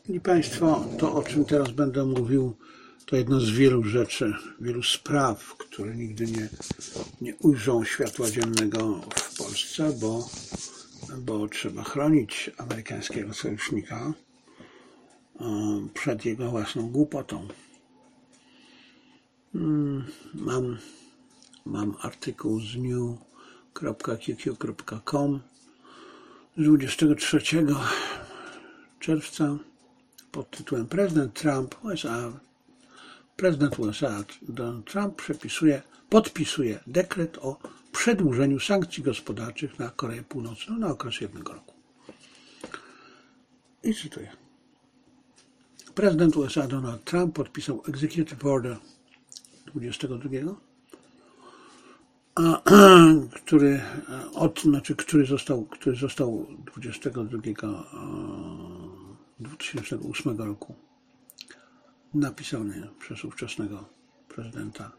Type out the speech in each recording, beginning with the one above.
Szanowni Państwo, to o czym teraz będę mówił, to jedna z wielu rzeczy, wielu spraw, które nigdy nie ujrzą światła dziennego w Polsce, bo trzeba chronić amerykańskiego sojusznika przed jego własną głupotą. Mam artykuł z new.qq.com z 23 czerwca pod tytułem Prezydent USA Donald Trump podpisuje dekret o przedłużeniu sankcji gospodarczych na Koreę Północną na okres 1 roku. I cytuję. Prezydent USA Donald Trump podpisał Executive Order 22, który został 2008 roku napisany przez ówczesnego prezydenta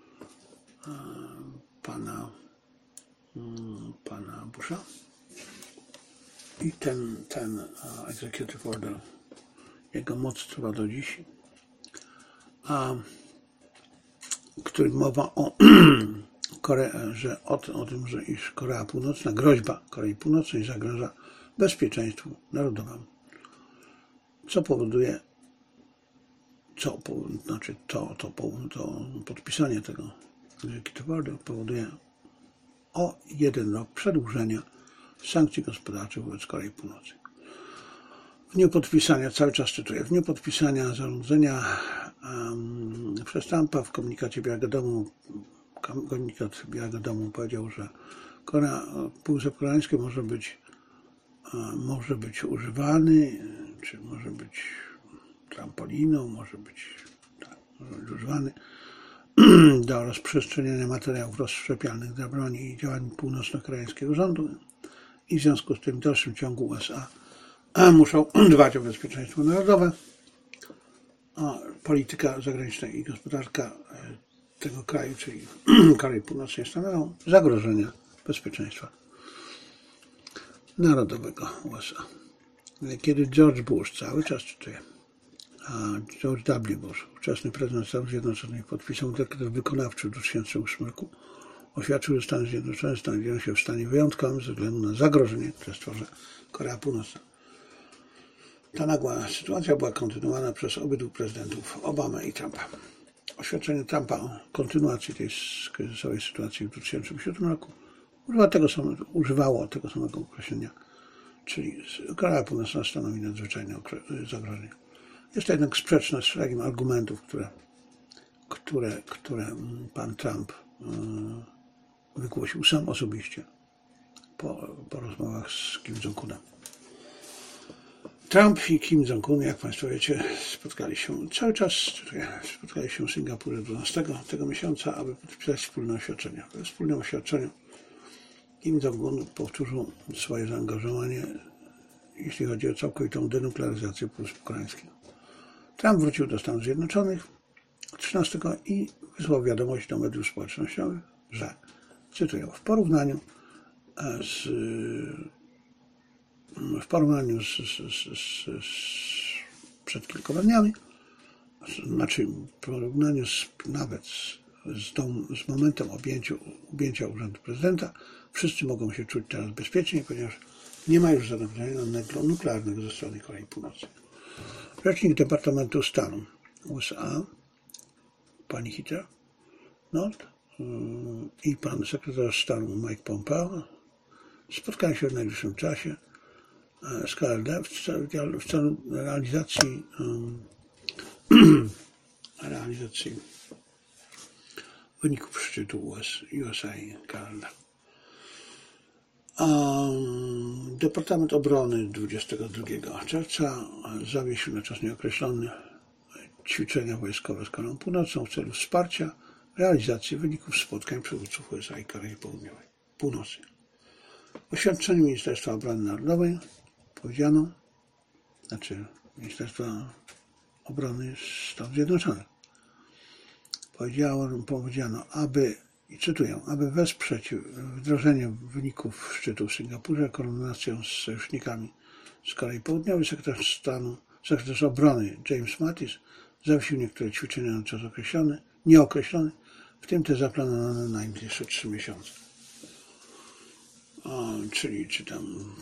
pana Busha. I ten Executive Order, jego moc trwa do dziś, który mowa o tym, że iż Korea Północna, groźba Korei Północnej zagraża bezpieczeństwu narodowemu. To podpisanie tego Executive Order powoduje o 1 rok przedłużenia sankcji gospodarczych wobec Korei Północnej. W dniu podpisania, cały czas cytuję, w dniu podpisania zarządzenia przez Trumpa w komunikacie Białego Domu powiedział, że Półwysep Koreański może być używany, czy może być trampoliną, może być używany do rozprzestrzeniania materiałów rozszczepialnych dla broni i działań północno-koreańskiego rządu i w związku z tym w dalszym ciągu USA muszą dbać o bezpieczeństwo narodowe, a polityka zagraniczna i gospodarka tego kraju, czyli Korei Północnej, stanowią zagrożenia bezpieczeństwa narodowego USA. Kiedy George Bush, cały czas czytuję, George W. Bush, ówczesny prezydent Stanów Zjednoczonych, podpisał dekret wykonawczy w 2008 roku, oświadczył, że Stany Zjednoczone znajdują się w stanie wyjątkowym ze względu na zagrożenie, które stwarza Korea Północna. Ta nagła sytuacja była kontynuowana przez obydwu prezydentów Obamę i Trumpa. Oświadczenie Trumpa o kontynuacji tej kryzysowej sytuacji w 2007 roku używało tego samego określenia, czyli Korea Północna stanowi nadzwyczajne zagrożenie. Jest to jednak sprzeczne z szeregiem argumentów, które pan Trump wygłosił sam osobiście po rozmowach z Kim Jong-unem. Trump i Kim Jong-un, jak Państwo wiecie, spotkali się w Singapurze 12 tego miesiąca, aby podpisać wspólne oświadczenie. W wspólnym oświadczeniu Kim Jong-un powtórzył swoje zaangażowanie, jeśli chodzi o całkowitą denuklearyzację Półwyspu Koreańskiego. Trump wrócił do Stanów Zjednoczonych 13 i wysłał wiadomość do mediów społecznościowych, że, cytuję, w porównaniu przed kilkoma dniami, w porównaniu z momentem objęcia urzędu prezydenta, wszyscy mogą się czuć teraz bezpiecznie, ponieważ nie ma już zagrożenia nuklearnego ze strony Korei Północnej. Rzecznik Departamentu Stanu USA, pani Heather Nauert i pan sekretarz stanu Mike Pompeo spotkają się w najbliższym czasie z KLD w celu realizacji wyników szczytu USA i KLD. Departament Obrony 22 czerwca zawiesił na czas nieokreślony ćwiczenia wojskowe z Koreą Północną w celu wsparcia realizacji wyników spotkań przywódców USA i Korei Północnej. W oświadczeniu Ministerstwa Obrony Narodowej Ministerstwa Obrony Stanów Zjednoczonych powiedziano, i cytuję, aby wesprzeć wdrożenie wyników szczytu w Singapurze, koordynacją z sojusznikami z Korei Południowej, sekretarz stanu sekretarz obrony James Mattis zawiesił niektóre ćwiczenia na czas nieokreślony, w tym te zaplanowane na najbliższe 3 miesiące. Czyli czy tam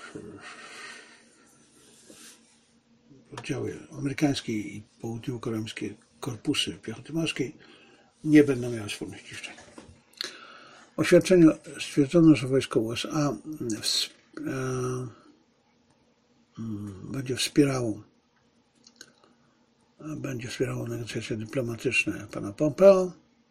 oddziały amerykańskie i południowo-koreańskie korpusy piechoty morskiej nie będą miały wspólnych ćwiczeń. W oświadczeniu stwierdzono, że wojsko USA będzie wspierało negocjacje dyplomatyczne pana Pompeo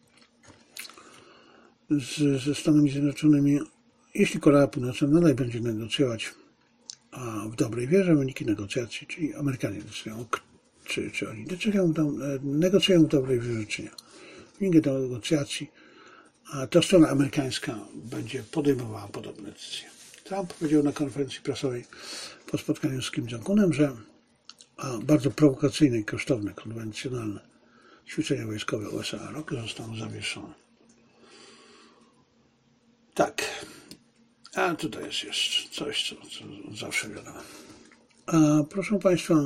ze Stanami Zjednoczonymi. Jeśli Korea Północna nadal będzie negocjować w dobrej wierze, wyniki negocjacji, czyli Amerykanie decydują, czy oni negocjują w dobrej wierze, czy nie. Wyniki negocjacji, to strona amerykańska będzie podejmowała podobne decyzje. Trump powiedział na konferencji prasowej po spotkaniu z Kim Jong-unem, że bardzo prowokacyjne i kosztowne, konwencjonalne ćwiczenia wojskowe USA zostaną zawieszone. Tak. A tutaj jest jeszcze coś, co zawsze wiadomo. Proszę Państwa,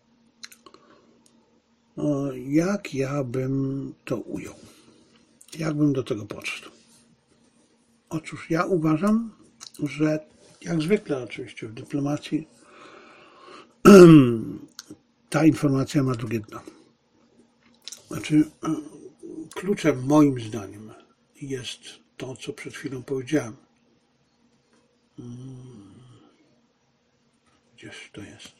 jak ja bym to ujął? Jak bym do tego podszedł? Otóż ja uważam, że jak zwykle oczywiście w dyplomacji ta informacja ma drugie dno. Znaczy, kluczem moim zdaniem jest to, co przed chwilą powiedziałem. Gdzież to jest?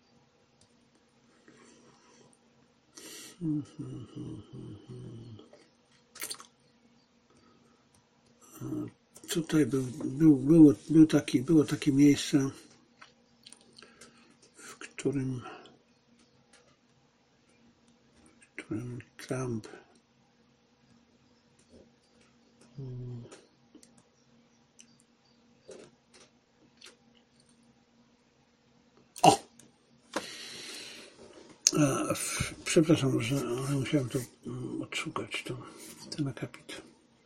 Tutaj było takie miejsce, w którym Trump przepraszam, że musiałem to odszukać, ten akapit.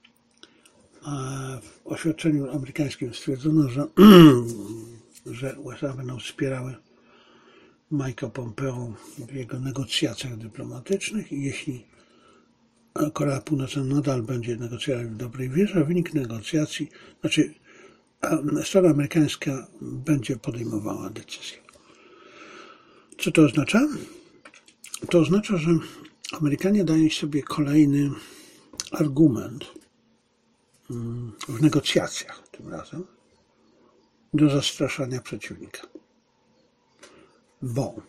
W oświadczeniu amerykańskim stwierdzono, że USA będą wspierały Mike'a Pompeo w jego negocjacjach dyplomatycznych i jeśli Korea Północna nadal będzie negocjować w dobrej wierze, wynik negocjacji, strona amerykańska będzie podejmowała decyzję. Co to oznacza? To oznacza, że Amerykanie dają sobie kolejny argument w negocjacjach tym razem do zastraszania przeciwnika. Bo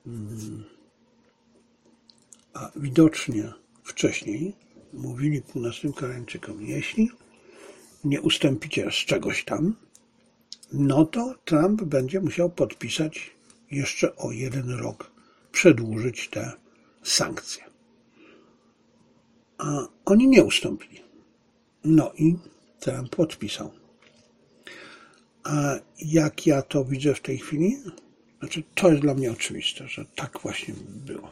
widocznie wcześniej mówili północnym Koreańczykom, jeśli nie ustąpicie z czegoś tam, no to Trump będzie musiał podpisać jeszcze o 1 rok, przedłużyć te sankcje. A oni nie ustąpili. No i Trump podpisał. A jak ja to widzę w tej chwili? To jest dla mnie oczywiste, że tak właśnie było.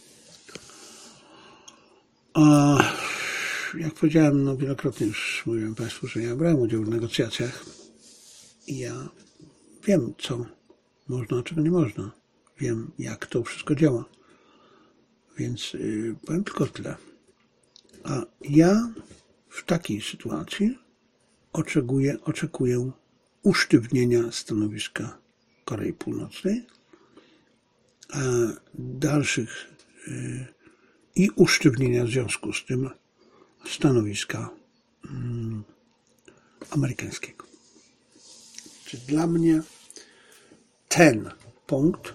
Jak powiedziałem, wielokrotnie już mówiłem Państwu, że ja brałem udział w negocjacjach i ja wiem, co można, a czego nie można. Wiem, jak to wszystko działa. Więc powiem tylko tyle. A ja w takiej sytuacji oczekuję usztywnienia stanowiska Korei Północnej, dalszych i usztywnienia w związku z tym stanowiska amerykańskiego. Czy dla mnie ten punkt,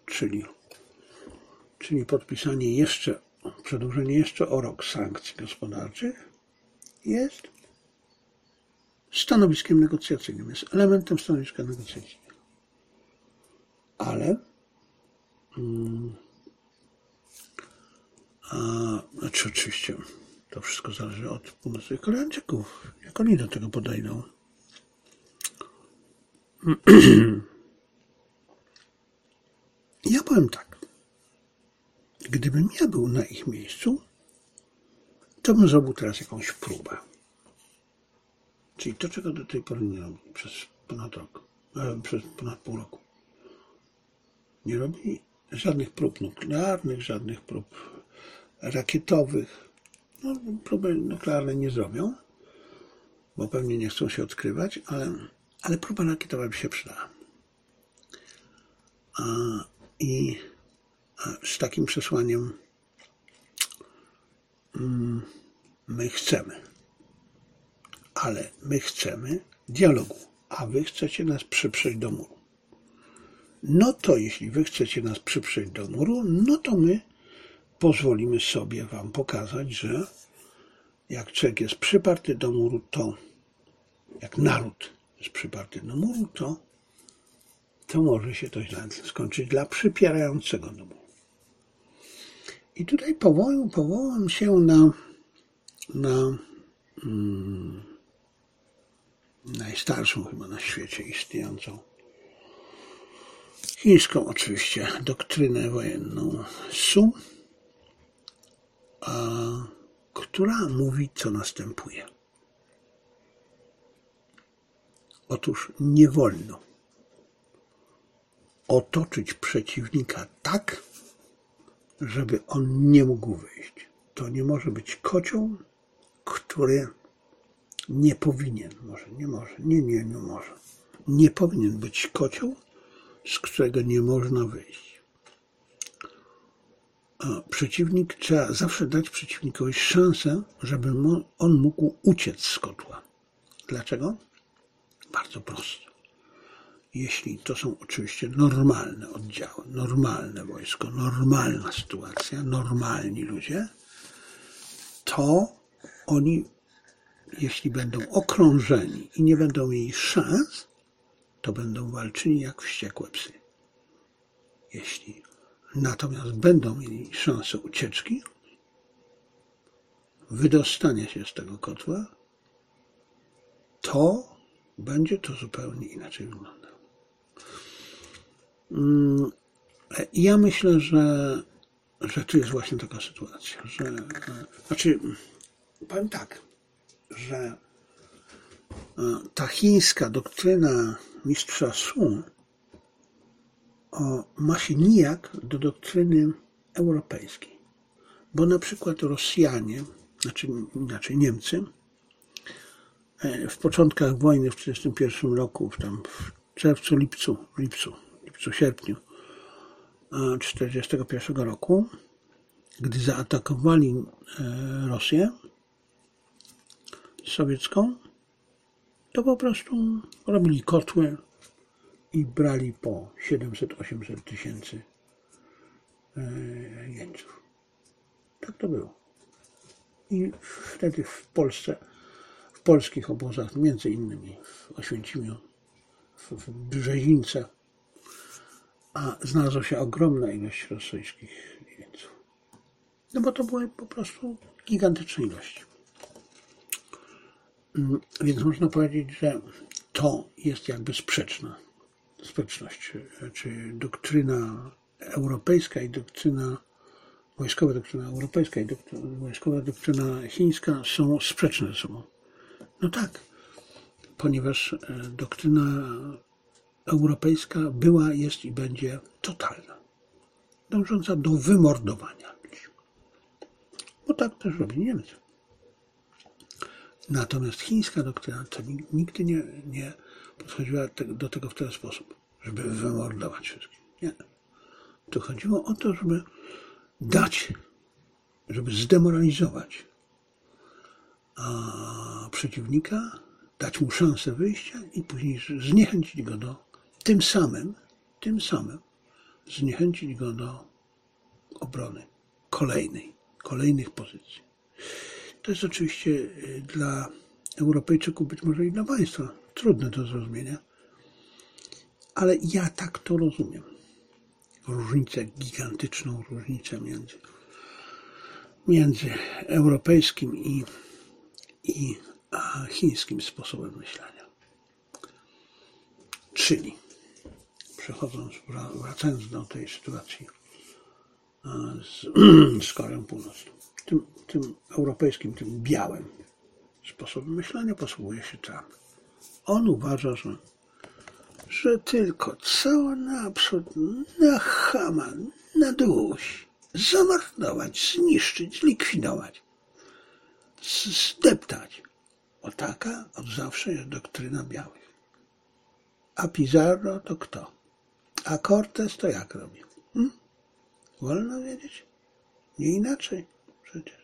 czyli podpisanie przedłużenie jeszcze o rok sankcji gospodarczych jest stanowiskiem negocjacyjnym, jest elementem stanowiska negocjacyjnego. Ale oczywiście to wszystko zależy od północnych Koreańczyków, jak oni do tego podejdą. Ja powiem tak. Gdybym ja był na ich miejscu, to bym zrobił teraz jakąś próbę. Czyli to, czego do tej pory nie robi przez ponad pół roku. Nie robi żadnych prób nuklearnych, żadnych prób rakietowych. No, próby nuklearne nie zrobią, bo pewnie nie chcą się odkrywać, ale próba rakietowa by się przydała. I z takim przesłaniem my chcemy, ale my chcemy dialogu, a wy chcecie nas przyprzeć do muru. No to jeśli wy chcecie nas przyprzeć do muru, no to my pozwolimy sobie wam pokazać, że jak człowiek jest przyparty do muru, to jak naród jest przyparty do muru, to może się to źle skończyć dla przypierającego do muru. I tutaj powołam się na najstarszą chyba na świecie istniejącą chińską oczywiście doktrynę wojenną Su, która mówi, co następuje. Otóż nie wolno otoczyć przeciwnika tak, żeby on nie mógł wyjść. To nie może być kocioł, który nie powinien, nie powinien być kocioł, z którego nie można wyjść. Przeciwnik, trzeba zawsze dać przeciwnikowi szansę, żeby on mógł uciec z kotła. Dlaczego? Bardzo prosto. Jeśli to są oczywiście normalne oddziały, normalne wojsko, normalna sytuacja, normalni ludzie, to oni, jeśli będą okrążeni i nie będą mieli szans, to będą walczyli jak wściekłe psy. Jeśli natomiast będą mieli szansę ucieczki, wydostania się z tego kotła, to będzie to zupełnie inaczej wyglądało. Ja myślę, że tu jest właśnie taka sytuacja, powiem tak, że ta chińska doktryna mistrza Su ma się nijak do doktryny europejskiej, bo na przykład Rosjanie, inaczej Niemcy, w początkach wojny w 1941 roku, tam w czerwcu, sierpniu 1941 roku, gdy zaatakowali Rosję sowiecką, to po prostu robili kotły i brali po 700-800 tysięcy jeńców. Tak to było. I wtedy w Polsce, w polskich obozach, między innymi w Oświęcimiu, w Brzezińce, znalazła się ogromna ilość rosyjskich jeńców. No bo to były po prostu gigantyczne ilości. Więc można powiedzieć, że to jest jakby sprzeczność, czy doktryna europejska i wojskowa doktryna europejska i wojskowa doktryna chińska są sprzeczne ze sobą. No tak, ponieważ doktryna europejska była, jest i będzie totalna, dążąca do wymordowania ludzi. Bo tak też robili Niemcy. Natomiast chińska doktryna to nigdy nie podchodziła do tego w ten sposób, żeby wymordować wszystkich. Nie. To chodziło o to, żeby zdemoralizować przeciwnika, dać mu szansę wyjścia i później zniechęcić go tym samym zniechęcić go do obrony kolejnych pozycji. To jest oczywiście dla Europejczyków, być może i dla Państwa, trudne do zrozumienia, ale ja tak to rozumiem. Gigantyczną różnicę między europejskim i chińskim sposobem myślenia. Czyli, wracając do tej sytuacji z Koreą Północną, tym europejskim, tym białym sposobem myślenia posługuje się Trump. On uważa, że tylko cała naprzód, na chama, na dłuś, zamordować, zniszczyć, zlikwidować, zdeptać. O taka od zawsze jest doktryna białych. A Pizarro to kto? A Cortez to jak robił? Wolno wiedzieć? Nie inaczej przecież.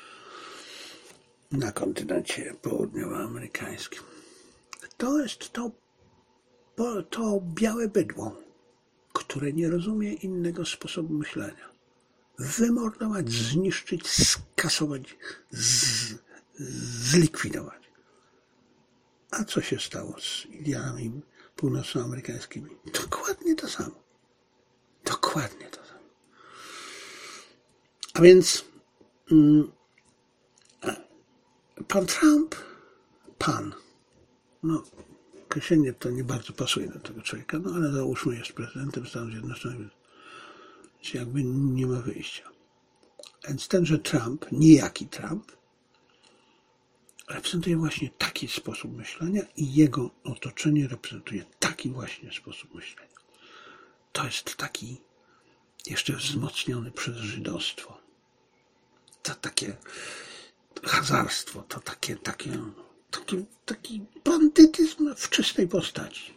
Na kontynencie południowoamerykańskim. To jest to białe bydło, które nie rozumie innego sposobu myślenia. Wymordować, zniszczyć, skasować, zlikwidować. A co się stało z Indianami północnoamerykańskimi? Dokładnie to samo. Dokładnie to samo. A więc pan Trump, no określenie to nie bardzo pasuje do tego człowieka, no ale załóżmy jest prezydentem Stanów Zjednoczonych, więc jakby nie ma wyjścia. Więc tenże Trump, niejaki Trump, reprezentuje właśnie taki sposób myślenia i jego otoczenie reprezentuje taki właśnie sposób myślenia. To jest taki jeszcze wzmocniony przez żydostwo. To takie hazarstwo, to taki bandytyzm w czystej postaci.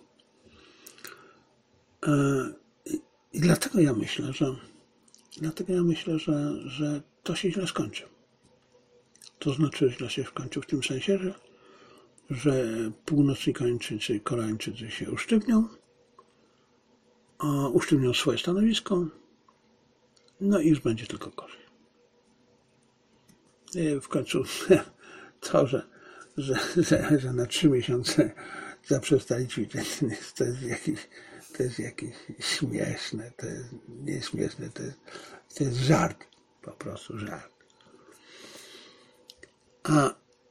I dlatego ja myślę, że to się źle skończy. To znaczy źle się skończy w tym sensie, że północni Koreańczycy się usztywnią swoje stanowisko, no i już będzie tylko gorzej. I w końcu to, że na 3 miesiące zaprzestali ćwiczeń, to jest jakieś śmieszne, to jest nieśmieszne, to jest żart, po prostu żart. A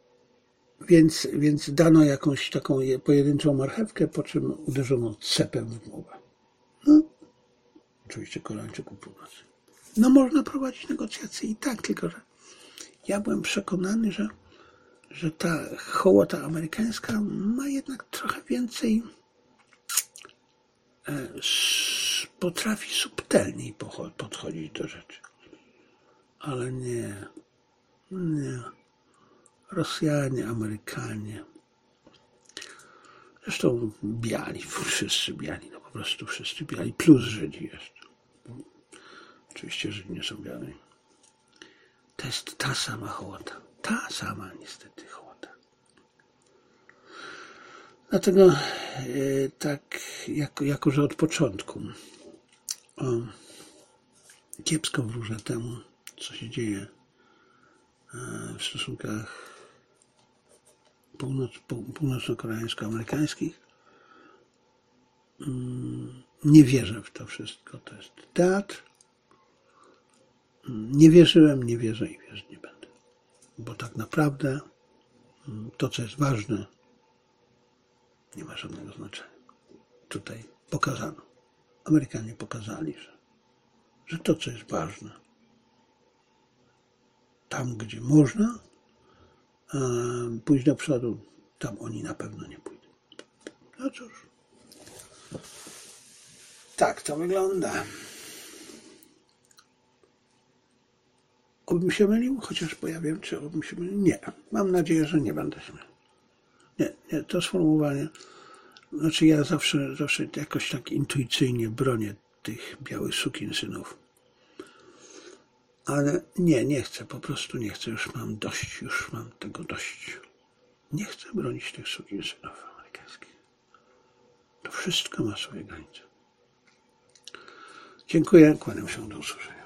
więc dano jakąś taką pojedynczą marchewkę, po czym uderzono cepem w głowę. No, oczywiście Koreańczyków północy. No można prowadzić negocjacje i tak, tylko że ja byłem przekonany, że ta hołota amerykańska ma jednak trochę więcej, potrafi subtelniej podchodzić do rzeczy. Ale nie. Rosjanie, Amerykanie, zresztą biali, wszyscy biali, no po prostu wszyscy biali, plus Żydzi jeszcze. Oczywiście Żydzi nie są biali. To jest ta sama hołota, ta sama niestety hołota. Dlatego tak, jako że od początku kiepsko wróżę temu, co się dzieje w stosunkach północno-koreańsko-amerykańskich. Nie wierzę w to wszystko. To jest teatr. Nie wierzyłem, nie wierzę i wierzyć nie będę. Bo tak naprawdę to, co jest ważne, nie ma żadnego znaczenia. Tutaj pokazano. Amerykanie pokazali, że to, co jest ważne, tam, gdzie można pójść do przodu, tam oni na pewno nie pójdą. No cóż. Tak to wygląda. Obym się mylił, chociaż bo ja wiem, czy obym się mylił. Nie. Mam nadzieję, że nie będę się mylił. Nie, to sformułowanie. Znaczy ja zawsze jakoś tak intuicyjnie bronię tych białych sukinsynów. Ale nie chcę, po prostu nie chcę, już mam tego dość. Nie chcę bronić tych sukinsynów amerykańskich. To wszystko ma swoje granice. Dziękuję, kłaniam się, do usłyszenia.